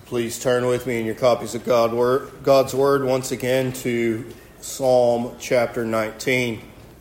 Please turn with me in your copies of God's Word once again to Psalm chapter 19.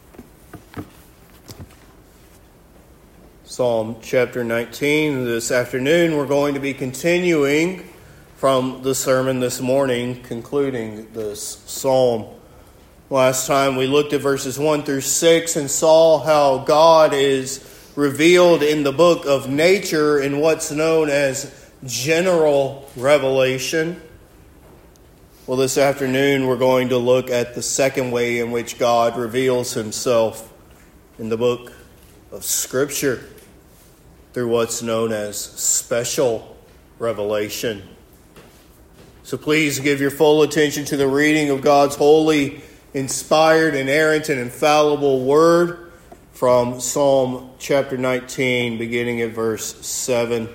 Psalm chapter 19. This afternoon we're going to be continuing from the sermon this morning, concluding this psalm. Last time we looked at verses 1 through 6 and saw how God is revealed in the book of nature in what's known as general revelation. Well, this afternoon we're going to look at the second way in which God reveals himself in the book of Scripture through what's known as special revelation. So please give your full attention to the reading of God's holy, inspired, inerrant, and infallible word from Psalm chapter 19, beginning at verse 7.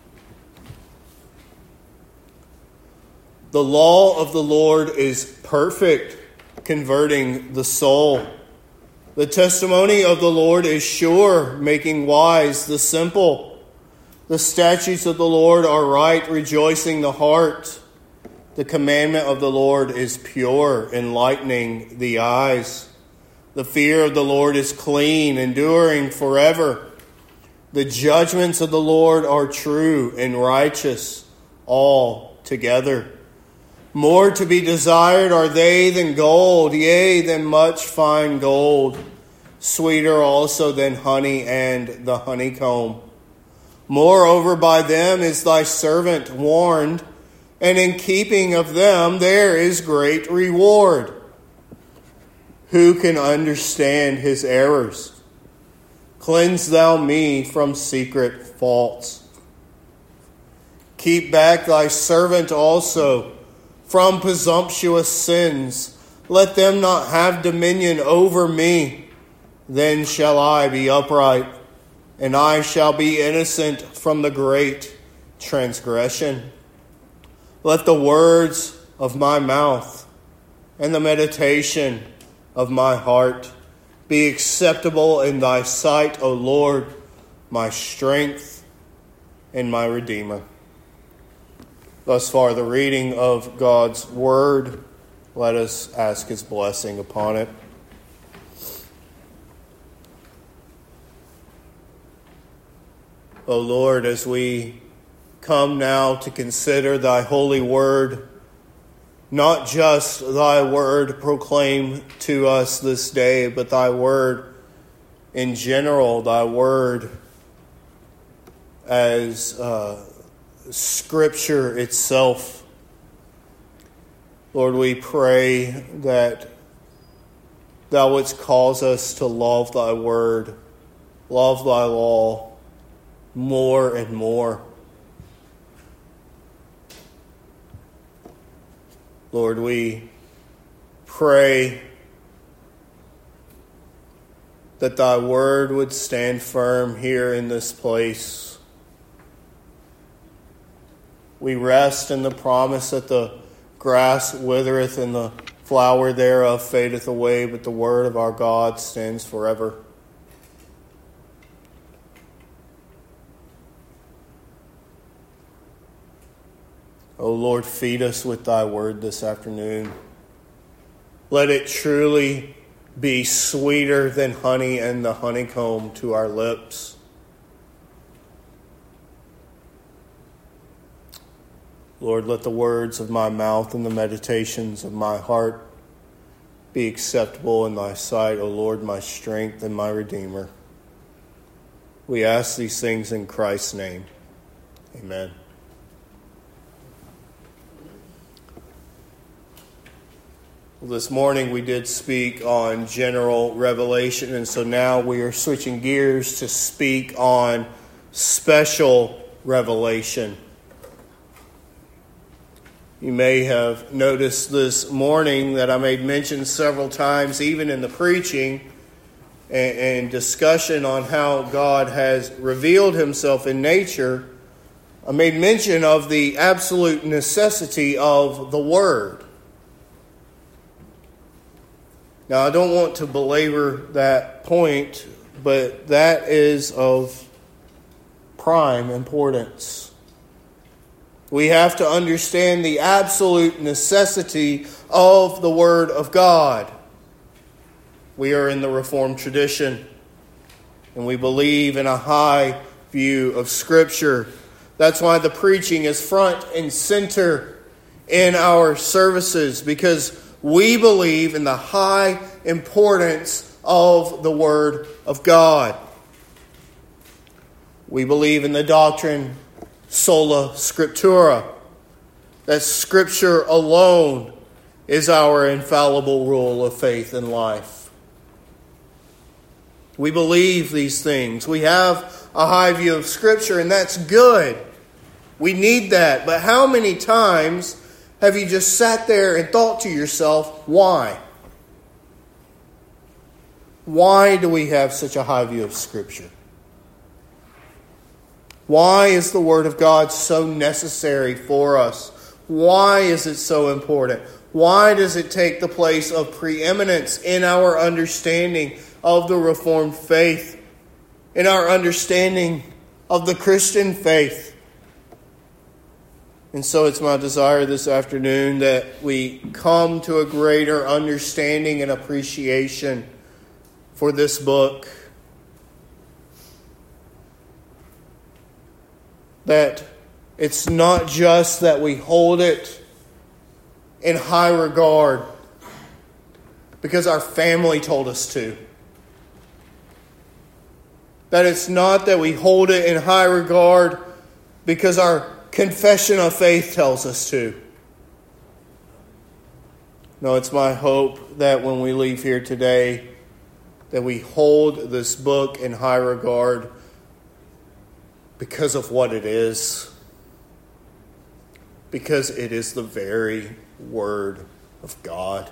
The law of the Lord is perfect, converting the soul. The testimony of the Lord is sure, making wise the simple. The statutes of the Lord are right, rejoicing the heart. The commandment of the Lord is pure, enlightening the eyes. The fear of the Lord is clean, enduring forever. The judgments of the Lord are true and righteous altogether. More to be desired are they than gold, yea, than much fine gold, sweeter also than honey and the honeycomb. Moreover, by them is thy servant warned, and in keeping of them there is great reward. Who can understand his errors? Cleanse thou me from secret faults. Keep back thy servant also from presumptuous sins. Let them not have dominion over me. Then shall I be upright, and I shall be innocent from the great transgression. Let the words of my mouth and the meditation of my heart be acceptable in thy sight, O Lord, my strength and my Redeemer. Thus far, the reading of God's Word. Let us ask His blessing upon it. O Lord, as we come now to consider Thy holy Word, not just Thy Word proclaimed to us this day, but Thy Word in general, Thy Word as Scripture itself. Lord, we pray that Thou wouldst cause us to love Thy Word, love Thy law more and more. Lord, we pray that Thy Word would stand firm here in this place. We rest in the promise that the grass withereth and the flower thereof fadeth away, but the word of our God stands forever. O Lord, feed us with Thy word this afternoon. Let it truly be sweeter than honey and the honeycomb to our lips. Lord, let the words of my mouth and the meditations of my heart be acceptable in Thy sight, O Lord, my strength and my Redeemer. We ask these things in Christ's name. Amen. Well, this morning we did speak on general revelation, and so now we are switching gears to speak on special revelation. You may have noticed this morning that I made mention several times, even in the preaching and discussion on how God has revealed himself in nature. I made mention of the absolute necessity of the Word. Now, I don't want to belabor that point, but that is of prime importance. We have to understand the absolute necessity of the Word of God. We are in the Reformed tradition, and we believe in a high view of Scripture. That's why the preaching is front and center in our services, because we believe in the high importance of the Word of God. We believe in the doctrine sola scriptura, that Scripture alone is our infallible rule of faith and life. We believe these things. We have a high view of Scripture, and that's good. We need that. But how many times have you just sat there and thought to yourself, why? Why do we have such a high view of Scripture? Why is the Word of God so necessary for us? Why is it so important? Why does it take the place of preeminence in our understanding of the Reformed faith, in our understanding of the Christian faith? And so it's my desire this afternoon that we come to a greater understanding and appreciation for this book. That it's not just that we hold it in high regard because our family told us to. That it's not that we hold it in high regard because our confession of faith tells us to. No, it's my hope that when we leave here today, that we hold this book in high regard because of what it is. Because it is the very Word of God.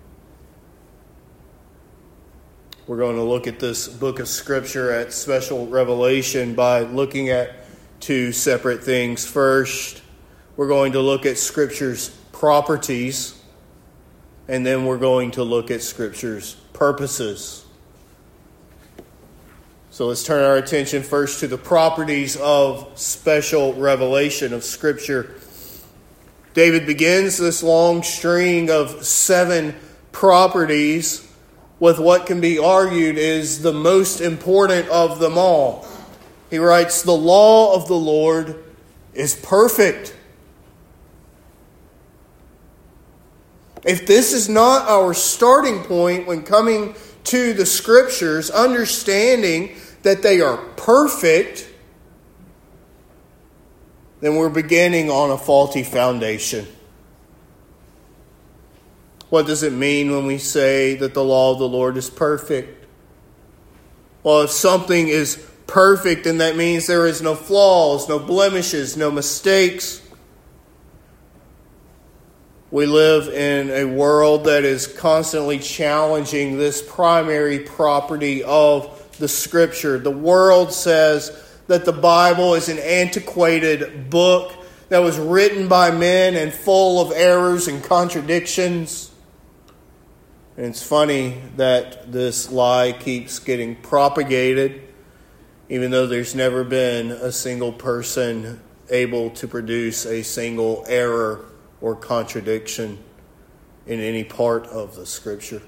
We're going to look at this book of Scripture at special revelation by looking at two separate things. First, we're going to look at Scripture's properties, and then we're going to look at Scripture's purposes. So let's turn our attention first to the properties of special revelation of Scripture. David begins this long string of 7 properties with what can be argued is the most important of them all. He writes, "The law of the Lord is perfect." If this is not our starting point when coming to the Scriptures, understanding that they are perfect, then we're beginning on a faulty foundation. What does it mean when we say that the law of the Lord is perfect? Well, if something is perfect, then that means there is no flaws, no blemishes, no mistakes. We live in a world that is constantly challenging this primary property of the Scripture. The world says that the Bible is an antiquated book that was written by men and full of errors and contradictions. And it's funny that this lie keeps getting propagated, even though there's never been a single person able to produce a single error or contradiction in any part of the Scripture.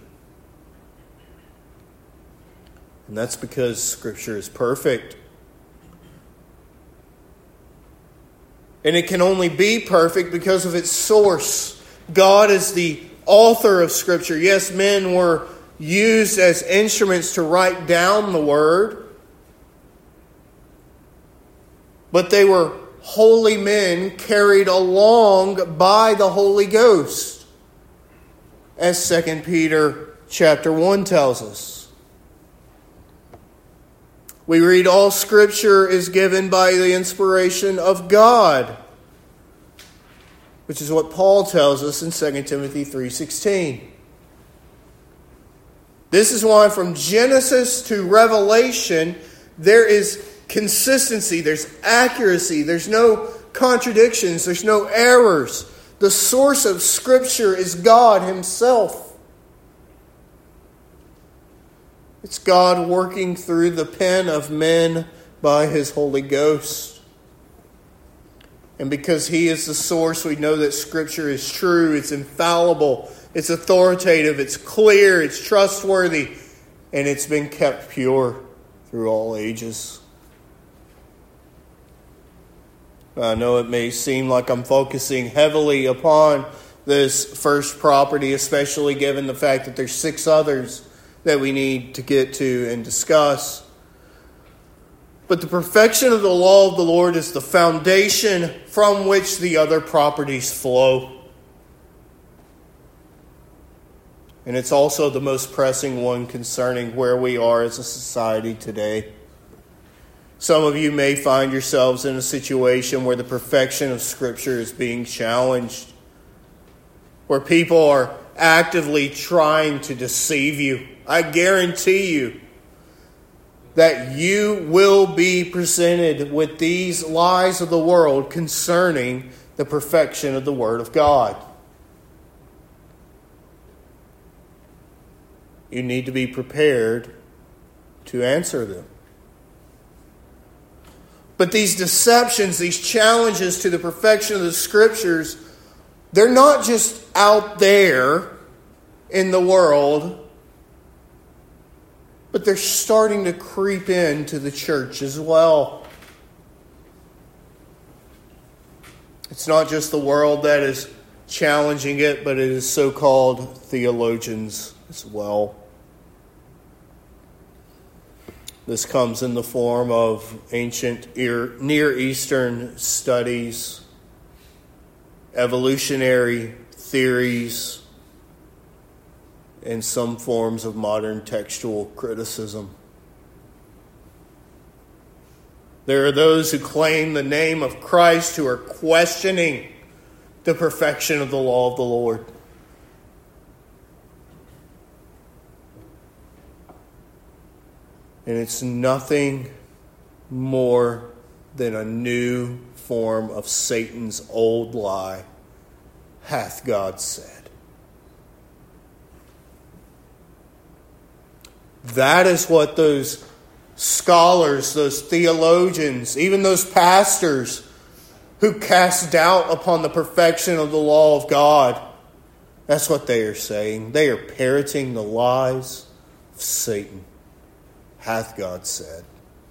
And that's because Scripture is perfect. And it can only be perfect because of its source. God is the author of Scripture. Yes, men were used as instruments to write down the Word, but they were holy men carried along by the Holy Ghost, as 2 Peter chapter 1 tells us. We read all Scripture is given by the inspiration of God, which is what Paul tells us in 2 Timothy 3:16. This is why from Genesis to Revelation, there is consistency, there's accuracy, there's no contradictions, there's no errors. The source of Scripture is God Himself. It's God working through the pen of men by His Holy Ghost. And because He is the source, we know that Scripture is true, it's infallible, it's authoritative, it's clear, it's trustworthy, and it's been kept pure through all ages. I know it may seem like I'm focusing heavily upon this first property, especially given the fact that there's 6 others that we need to get to and discuss. But the perfection of the law of the Lord is the foundation from which the other properties flow. And it's also the most pressing one concerning where we are as a society today. Some of you may find yourselves in a situation where the perfection of Scripture is being challenged, where people are actively trying to deceive you. I guarantee you that you will be presented with these lies of the world concerning the perfection of the Word of God. You need to be prepared to answer them. But these deceptions, these challenges to the perfection of the Scriptures, they're not just out there in the world, but they're starting to creep into the church as well. It's not just the world that is challenging it, but it is so-called theologians as well. This comes in the form of ancient Near Eastern studies, evolutionary theories, and some forms of modern textual criticism. There are those who claim the name of Christ who are questioning the perfection of the law of the Lord. And it's nothing more than a new form of Satan's old lie, hath God said. That is what those scholars, those theologians, even those pastors who cast doubt upon the perfection of the law of God, that's what they are saying. They are parroting the lies of Satan. Hath God said.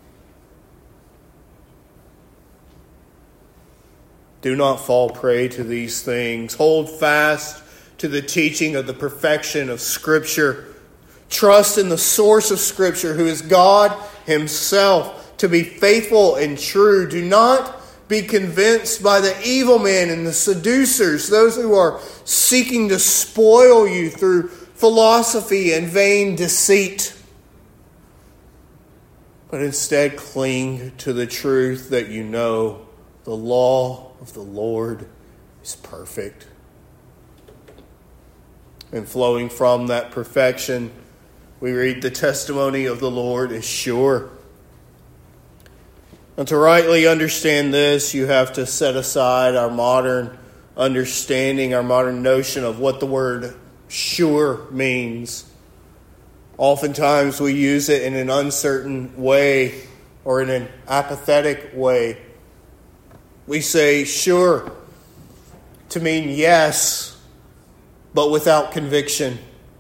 Do not fall prey to these things. Hold fast to the teaching of the perfection of Scripture. Trust in the source of Scripture, who is God Himself, to be faithful and true. Do not be convinced by the evil men and the seducers, those who are seeking to spoil you through philosophy and vain deceit. But instead cling to the truth that you know the law of the Lord is perfect. And flowing from that perfection, we read the testimony of the Lord is sure. And to rightly understand this, you have to set aside our modern understanding, our modern notion of what the word sure means. Oftentimes we use it in an uncertain way or in an apathetic way. We say sure to mean yes, but without conviction.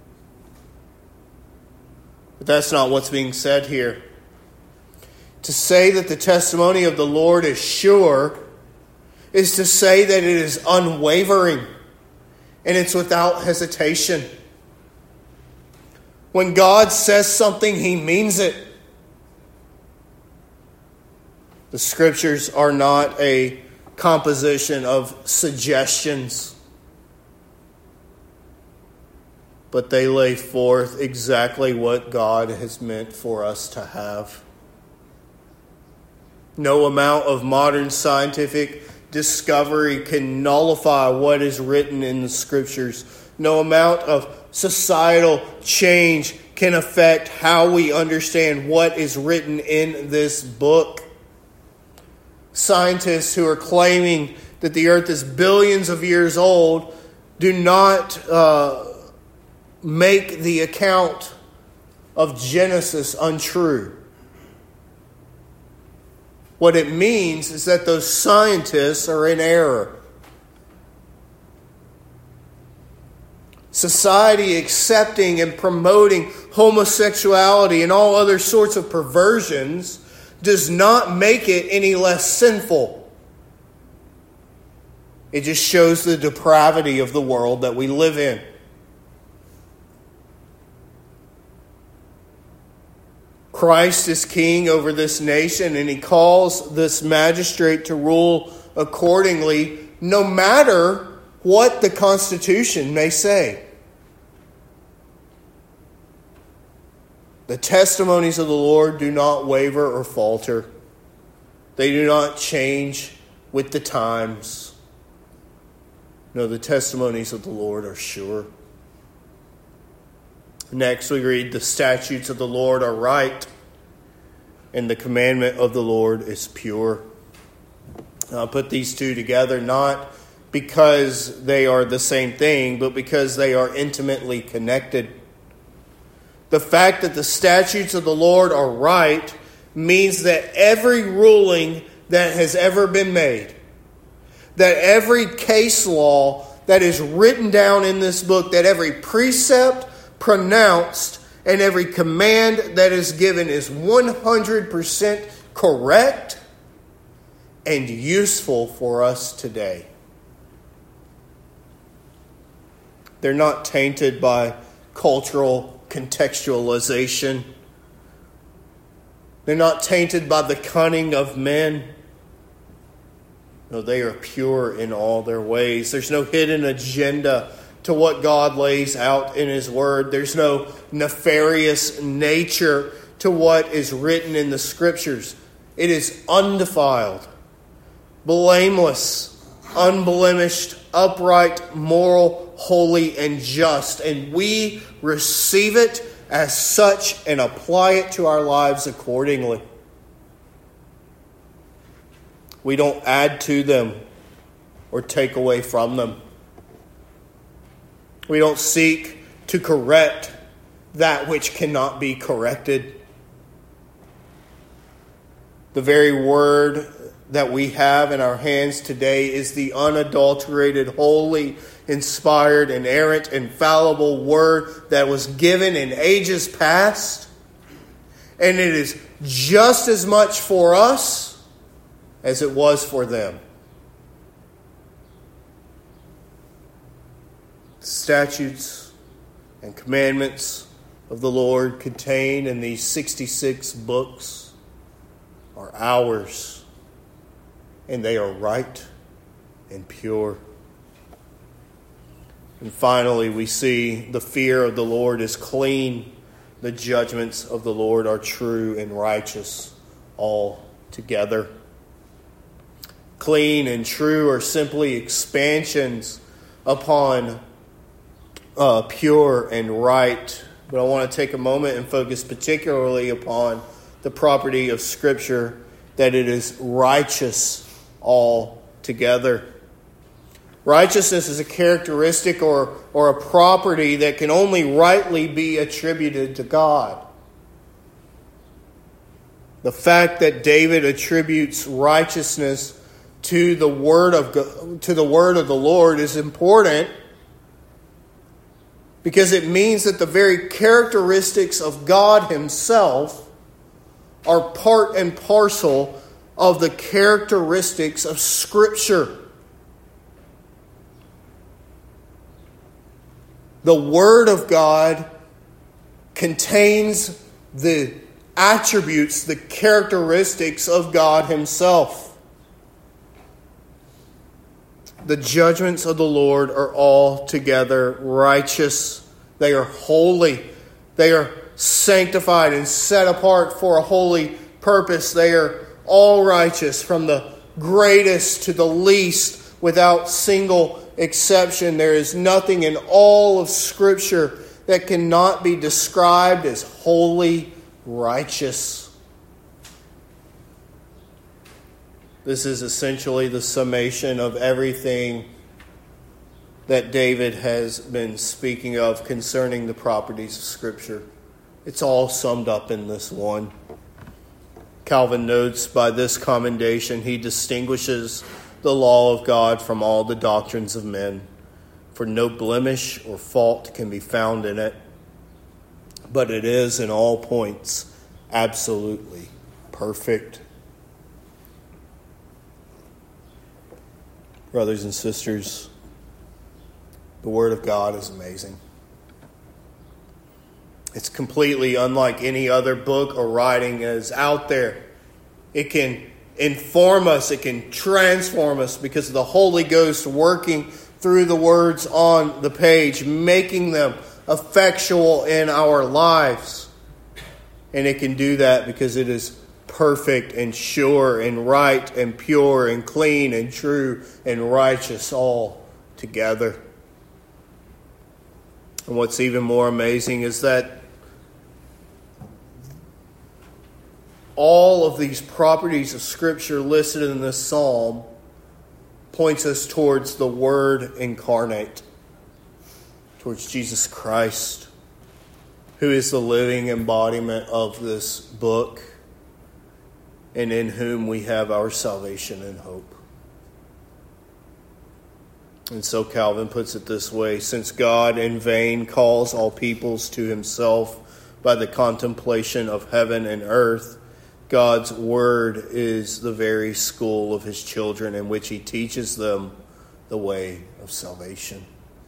But that's not what's being said here. To say that the testimony of the Lord is sure is to say that it is unwavering and it's without hesitation. When God says something, He means it. The Scriptures are not a composition of suggestions, but they lay forth exactly what God has meant for us to have. No amount of modern scientific discovery can nullify what is written in the Scriptures. No amount of societal change can affect how we understand what is written in this book. Scientists who are claiming that the earth is billions of years old do not make the account of Genesis untrue. What it means is that those scientists are in error. Society accepting and promoting homosexuality and all other sorts of perversions does not make it any less sinful. It just shows the depravity of the world that we live in. Christ is king over this nation, and he calls this magistrate to rule accordingly, no matter what the Constitution may say. The testimonies of the Lord do not waver or falter. They do not change with the times. No, the testimonies of the Lord are sure. Next, we read, the statutes of the Lord are right, and the commandment of the Lord is pure. I'll put these two together, not because they are the same thing, but because they are intimately connected. The fact that the statutes of the Lord are right means that every ruling that has ever been made, that every case law that is written down in this book, that every precept pronounced and every command that is given is 100% correct and useful for us today. They're not tainted by cultural contextualization. They're not tainted by the cunning of men. No, they are pure in all their ways. There's no hidden agenda to what God lays out in His Word. There's no nefarious nature to what is written in the Scriptures. It is undefiled, blameless, unblemished, upright, moral, holy, and just. And we receive it as such and apply it to our lives accordingly. We don't add to them or take away from them. We don't seek to correct that which cannot be corrected. The very word that we have in our hands today is the unadulterated, holy, inspired, inerrant, infallible word that was given in ages past. And it is just as much for us as it was for them. Statutes and commandments of the Lord contained in these 66 books are ours, and they are right and pure. And finally, we see the fear of the Lord is clean. The judgments of the Lord are true and righteous altogether. Clean and true are simply expansions upon pure and right. But I want to take a moment and focus particularly upon the property of Scripture, that it is righteous altogether. Righteousness is a characteristic or a property that can only rightly be attributed to God. The fact that David attributes righteousness to the word of the Lord is important, because it means that the very characteristics of God Himself are part and parcel of the characteristics of Scripture. The Word of God contains the attributes, the characteristics of God Himself. The judgments of the Lord are altogether righteous. They are holy. They are sanctified and set apart for a holy purpose. They are all righteous, from the greatest to the least, without single exception. There is nothing in all of Scripture that cannot be described as wholly righteous. This is essentially the summation of everything that David has been speaking of concerning the properties of Scripture. It's all summed up in this one Calvin notes, by this commendation he distinguishes the law of God from all the doctrines of men, for no blemish or fault can be found in it, but it is in all points absolutely perfect. Brothers and sisters, the Word of God is amazing. It's completely unlike any other book or writing that is out there. It can inform us, it can transform us because of the Holy Ghost working through the words on the page, making them effectual in our lives. And it can do that because it is perfect and sure and right and pure and clean and true and righteous all together. And what's even more amazing is that all of these properties of Scripture listed in this psalm points us towards the Word incarnate, towards Jesus Christ, who is the living embodiment of this book and in whom we have our salvation and hope. And so Calvin puts it this way: since God in vain calls all peoples to himself by the contemplation of heaven and earth, God's word is the very school of his children in which he teaches them the way of salvation.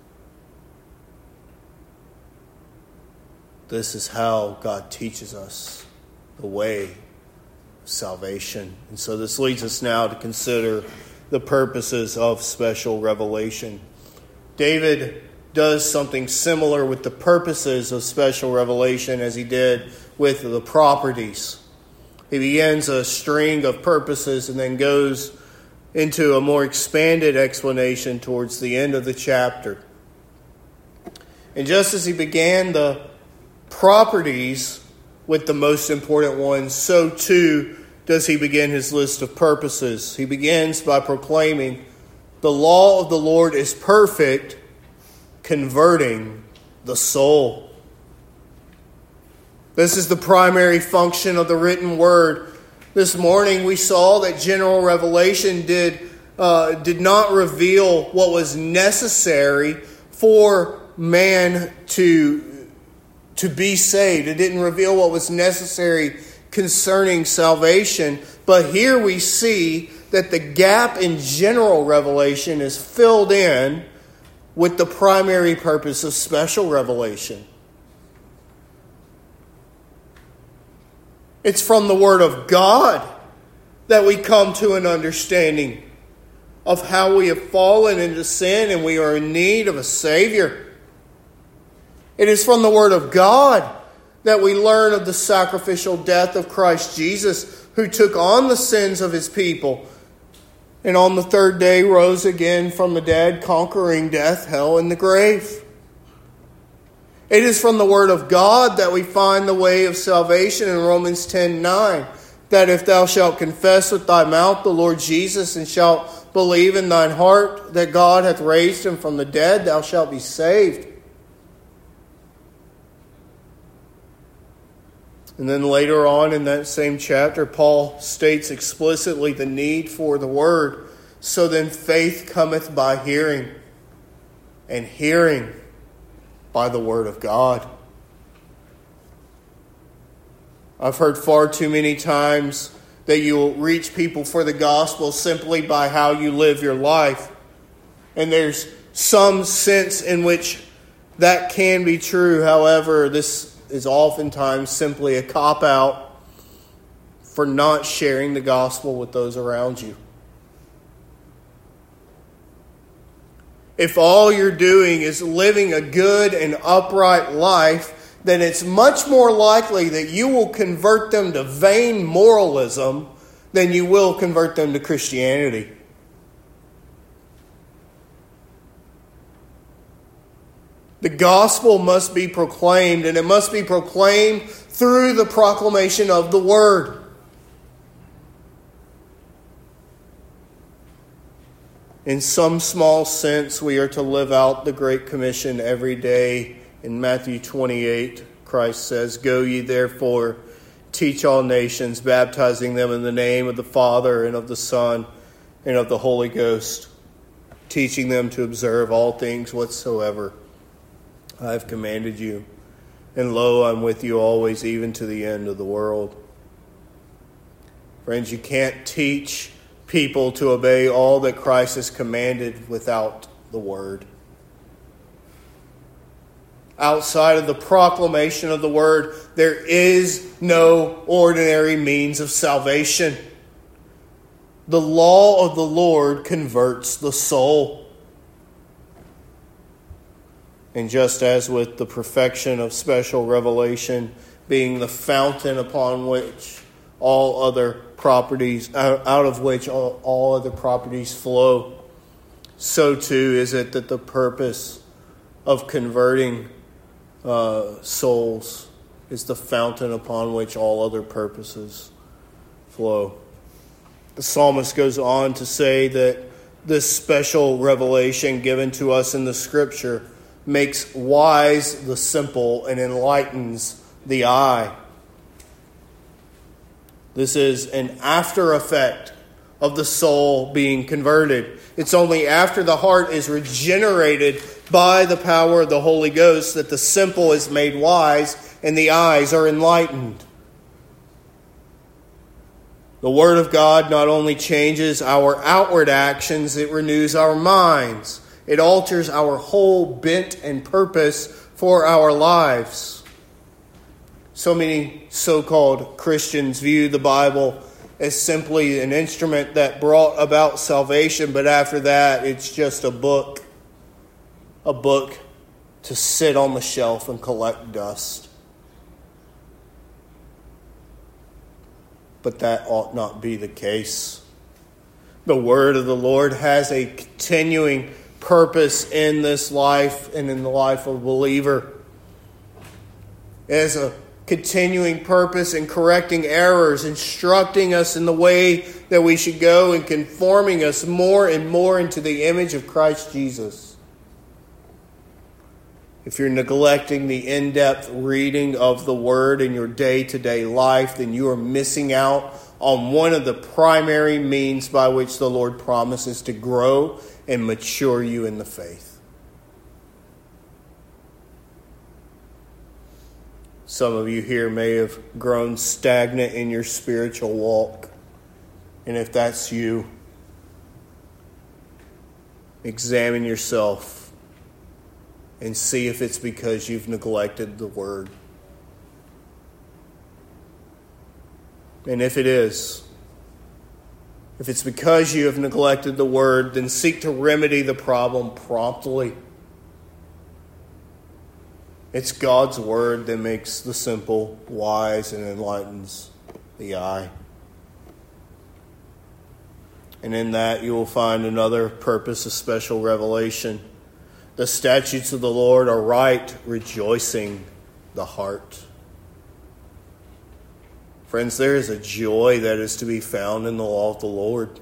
This is how God teaches us the way of salvation. And so this leads us now to consider the purposes of special revelation. David does something similar with the purposes of special revelation as he did with the properties. He begins a string of purposes and then goes into a more expanded explanation towards the end of the chapter. And just as he began the properties with the most important ones, so too does he begin his list of purposes. He begins by proclaiming, the law of the Lord is perfect, converting the soul. This is the primary function of the written word. This morning we saw that general revelation did not reveal what was necessary for man to be saved. It didn't reveal what was necessary concerning salvation. But here we see that the gap in general revelation is filled in with the primary purpose of special revelation. It's from the Word of God that we come to an understanding of how we have fallen into sin and we are in need of a Savior. It is from the Word of God that we learn of the sacrificial death of Christ Jesus, who took on the sins of his people and on the third day rose again from the dead, conquering death, hell, and the grave. It is from the Word of God that we find the way of salvation in Romans 10:9, that if thou shalt confess with thy mouth the Lord Jesus and shalt believe in thine heart that God hath raised him from the dead, thou shalt be saved. And then later on in that same chapter, Paul states explicitly the need for the Word. So then faith cometh by hearing, and hearing by the Word of God. I've heard far too many times that you'll reach people for the gospel simply by how you live your life. And there's some sense in which that can be true. However, this is oftentimes simply a cop-out for not sharing the gospel with those around you. If all you're doing is living a good and upright life, then it's much more likely that you will convert them to vain moralism than you will convert them to Christianity. The gospel must be proclaimed, and it must be proclaimed through the proclamation of the Word. In some small sense, we are to live out the Great Commission every day. In Matthew 28, Christ says, "Go ye therefore, teach all nations, baptizing them in the name of the Father and of the Son and of the Holy Ghost, teaching them to observe all things whatsoever I have commanded you. And lo, I'm with you always, even to the end of the world. Friends, you can't teach people to obey all that Christ has commanded without the Word. Outside of the proclamation of the Word, there is no ordinary means of salvation. The law of the Lord converts the soul. And just as with the perfection of special revelation being the fountain upon which all other properties, out of which all other properties flow, so too is it that the purpose of converting souls is the fountain upon which all other purposes flow. The psalmist goes on to say that this special revelation given to us in the Scripture makes wise the simple and enlightens the eye. This is an after effect of the soul being converted. It's only after the heart is regenerated by the power of the Holy Ghost that the simple is made wise and the eyes are enlightened. The Word of God not only changes our outward actions, it renews our minds. It alters our whole bent and purpose for our lives. So many so-called Christians view the Bible as simply an instrument that brought about salvation, but after that, it's just a book to sit on the shelf and collect dust. But that ought not be the case. The Word of the Lord has a continuing purpose in this life and in the life of a believer. It has a continuing purpose in correcting errors, instructing us in the way that we should go, and conforming us more and more into the image of Christ Jesus. If you're neglecting the in-depth reading of the Word in your day-to-day life, then you are missing out on one of the primary means by which the Lord promises to grow and mature you in the faith. Some of you here may have grown stagnant in your spiritual walk. And if that's you, examine yourself and see if it's because you've neglected the Word. And if it is, if it's because you have neglected the Word, then seek to remedy the problem promptly. It's God's Word that makes the simple wise and enlightens the eye. And in that you will find another purpose of special revelation. The statutes of the Lord are right, rejoicing the heart. Friends, there is a joy that is to be found in the law of the Lord.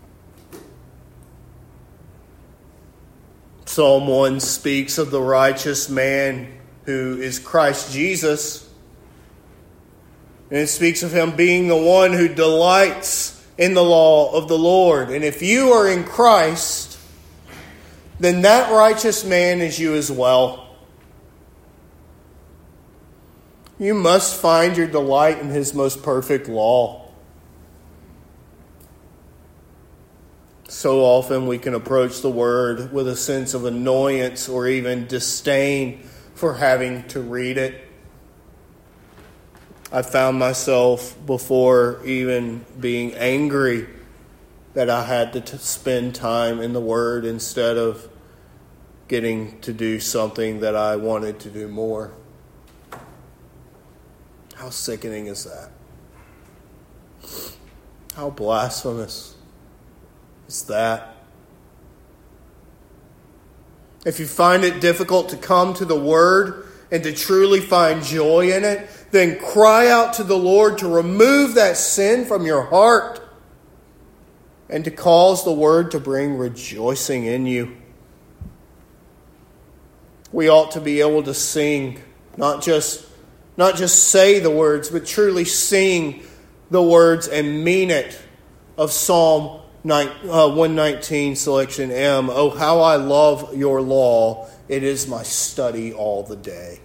Psalm 1 speaks of the righteous man who is Christ Jesus. And it speaks of him being the one who delights in the law of the Lord. And if you are in Christ, then that righteous man is you as well. You must find your delight in His most perfect law. So often we can approach the Word with a sense of annoyance or even disdain for having to read it. I found myself, before even being angry, that I had to spend time in the Word instead of getting to do something that I wanted to do more. How sickening is that? How blasphemous is that? If you find it difficult to come to the Word and to truly find joy in it, then cry out to the Lord to remove that sin from your heart and to cause the Word to bring rejoicing in you. We ought to be able to sing not just Not just say the words, but truly sing the words and mean it of Psalm 119, selection M. Oh, how I love your law. It is my study all the day.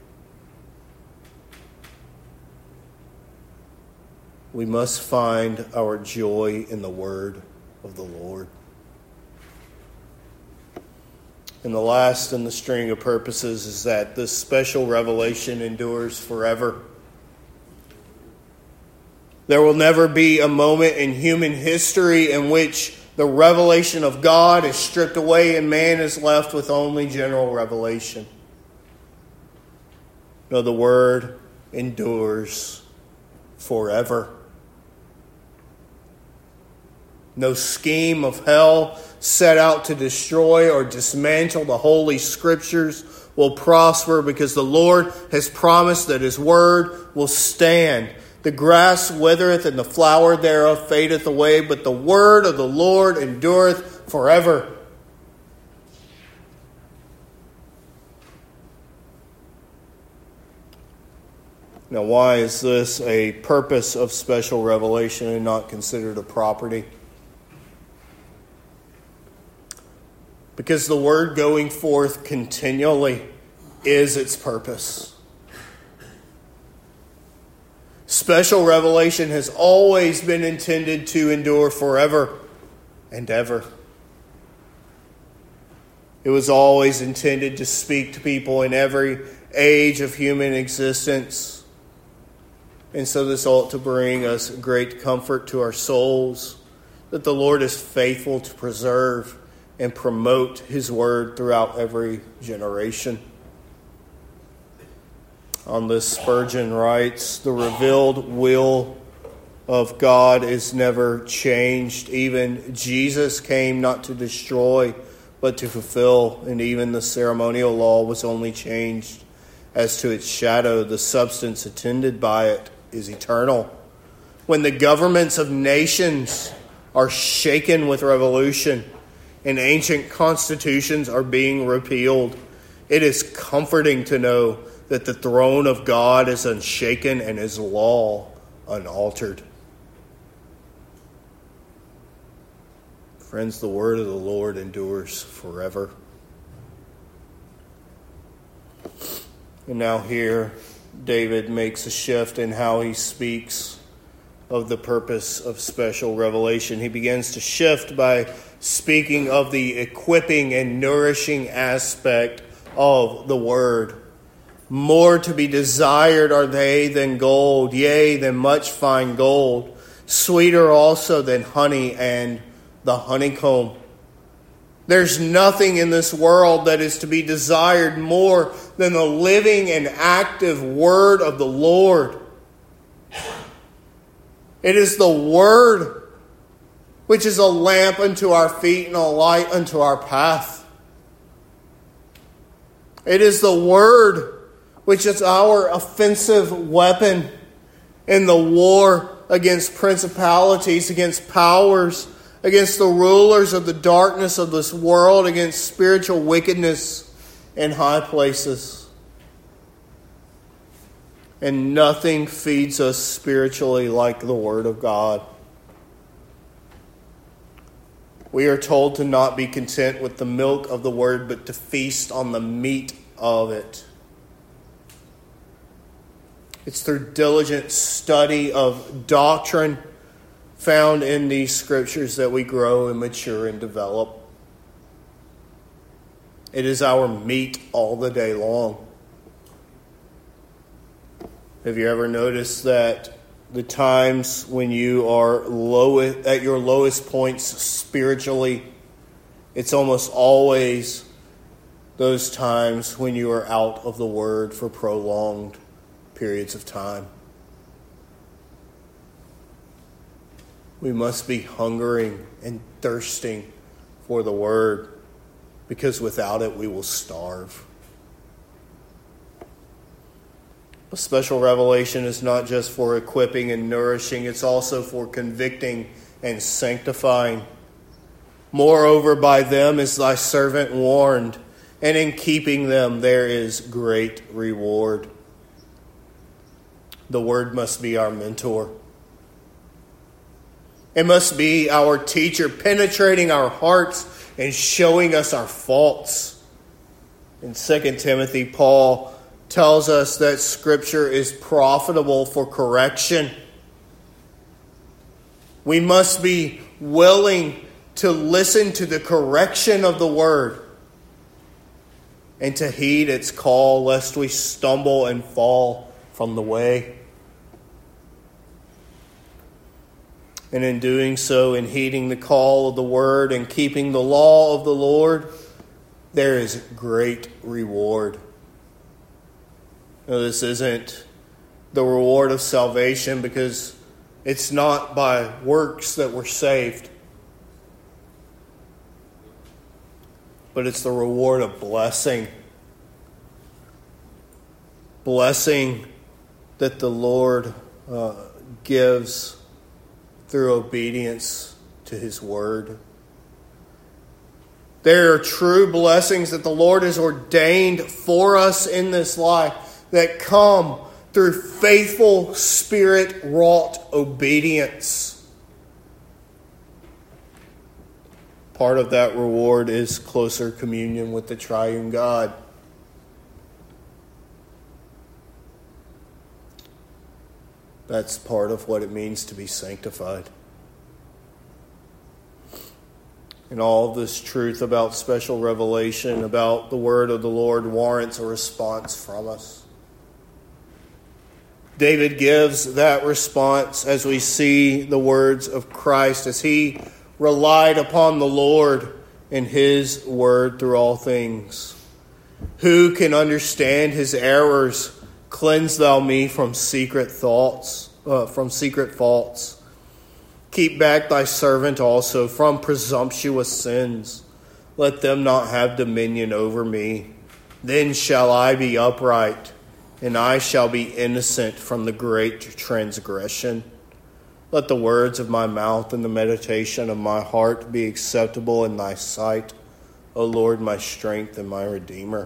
We must find our joy in the word of the Lord. And the last in the string of purposes is that this special revelation endures forever. There will never be a moment in human history in which the revelation of God is stripped away and man is left with only general revelation. No, the word endures forever. No scheme of hell set out to destroy or dismantle the Holy Scriptures will prosper, because the Lord has promised that His word will stand. The grass withereth and the flower thereof fadeth away, but the word of the Lord endureth forever. Now, why is this a purpose of special revelation and not considered a property? Because the word going forth continually is its purpose. Special revelation has always been intended to endure forever and ever. It was always intended to speak to people in every age of human existence. And so this ought to bring us great comfort to our souls, that the Lord is faithful to preserve and promote His word throughout every generation. On this, Spurgeon writes, the revealed will of God is never changed. Even Jesus came not to destroy, but to fulfill. And even the ceremonial law was only changed as to its shadow. The substance attended by it is eternal. When the governments of nations are shaken with revolution, and ancient constitutions are being repealed, it is comforting to know that the throne of God is unshaken and His law unaltered. Friends, the word of the Lord endures forever. And now here, David makes a shift in how he speaks of the purpose of special revelation. He begins to shift by speaking of the equipping and nourishing aspect of the word. More to be desired are they than gold, yea, than much fine gold, sweeter also than honey and the honeycomb. There's nothing in this world that is to be desired more than the living and active word of the Lord. It is the word which is a lamp unto our feet and a light unto our path. It is the word which is our offensive weapon in the war against principalities, against powers, against the rulers of the darkness of this world, against spiritual wickedness in high places. And nothing feeds us spiritually like the Word of God. We are told to not be content with the milk of the Word, but to feast on the meat of it. It's through diligent study of doctrine found in these Scriptures that we grow and mature and develop. It is our meat all the day long. Have you ever noticed that the times when you are at your lowest points spiritually, it's almost always those times when you are out of the Word for prolonged periods of time? We must be hungering and thirsting for the Word, because without it we will starve. A special revelation is not just for equipping and nourishing, it's also for convicting and sanctifying. Moreover, by them is thy servant warned, and in keeping them there is great reward. the Word must be our mentor. It must be our teacher, penetrating our hearts and showing us our faults. In 2 Timothy, Paul tells us that Scripture is profitable for correction. We must be willing to listen to the correction of the Word and to heed its call, lest we stumble and fall from the way. And in doing so, in heeding the call of the Word and keeping the law of the Lord, there is great reward. Now, this isn't the reward of salvation, because it's not by works that we're saved, but it's the reward of blessing. Blessing that the Lord gives through obedience to His Word. There are true blessings that the Lord has ordained for us in this life that come through faithful, Spirit-wrought obedience. Part of that reward is closer communion with the triune God. That's part of what it means to be sanctified. And all of this truth about special revelation, about the word of the Lord, warrants a response from us. David gives that response as we see the words of Christ, as he relied upon the Lord and His word through all things. Who can understand His errors? Cleanse thou me from secret faults. Keep back thy servant also from presumptuous sins. Let them not have dominion over me. Then shall I be upright, and I shall be innocent from the great transgression. Let the words of my mouth and the meditation of my heart be acceptable in thy sight, O Lord, my strength and my Redeemer.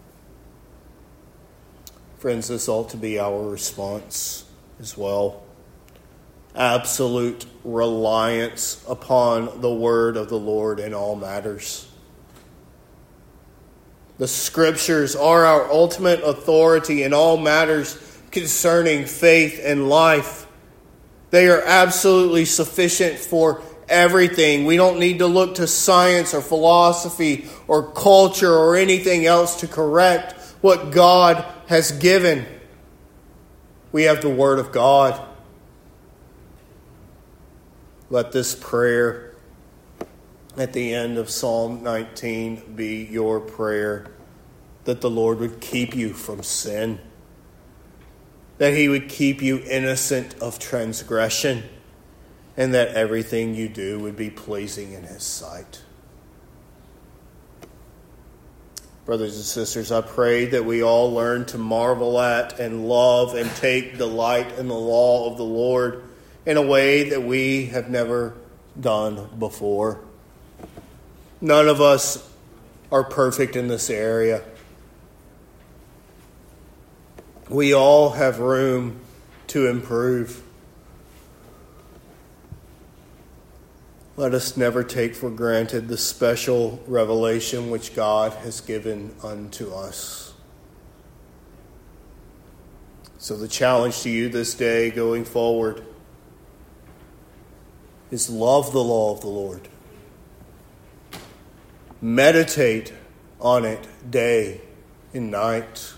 Friends, this ought to be our response as well. Absolute reliance upon the word of the Lord in all matters. The Scriptures are our ultimate authority in all matters concerning faith and life. They are absolutely sufficient for everything. We don't need to look to science or philosophy or culture or anything else to correct what God has given. We have the Word of God. Let this prayer at the end of Psalm 19 be your prayer, that the Lord would keep you from sin, that He would keep you innocent of transgression, and that everything you do would be pleasing in His sight. Brothers and sisters, I pray that we all learn to marvel at and love and take delight in the law of the Lord in a way that we have never done before. None of us are perfect in this area. We all have room to improve. Let us never take for granted the special revelation which God has given unto us. So the challenge to you this day going forward is love the law of the Lord. Meditate on it day and night.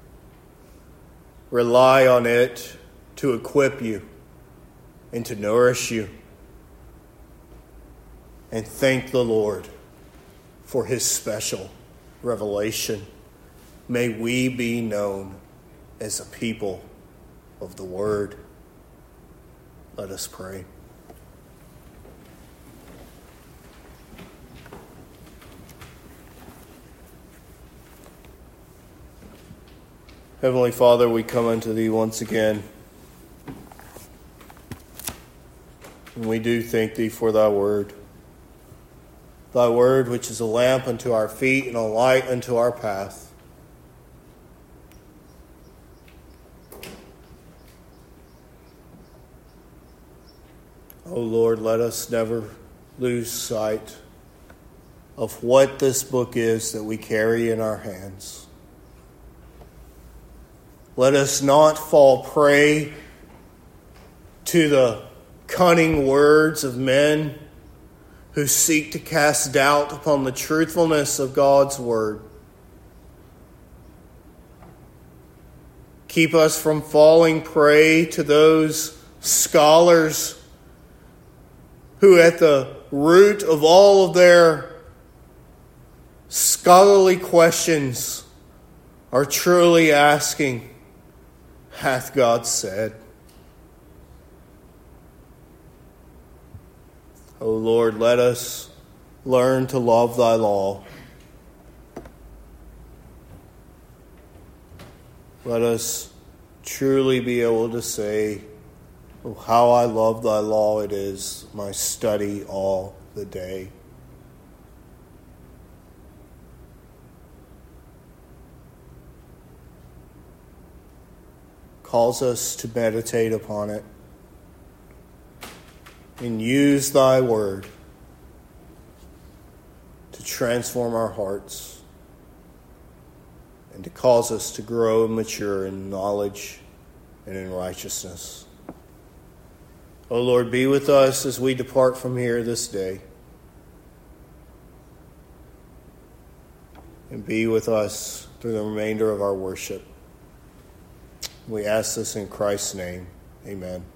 Rely on it to equip you and to nourish you. And thank the Lord for His special revelation. May we be known as a people of the Word. Let us pray. Heavenly Father, we come unto Thee once again. And we do thank Thee for Thy word. Thy word which is a lamp unto our feet and a light unto our path. Lord, let us never lose sight of what this book is that we carry in our hands. Let us not fall prey to the cunning words of men who seek to cast doubt upon the truthfulness of God's word. Keep us from falling prey to those scholars who at the root of all of their scholarly questions are truly asking, hath God said? O Lord, let us learn to love thy law. Let us truly be able to say, oh, how I love thy law. It is my study all the day. Calls us to meditate upon it and use thy word to transform our hearts and to cause us to grow and mature in knowledge and in righteousness. O Lord, be with us as we depart from here this day. And be with us through the remainder of our worship. We ask this in Christ's name. Amen.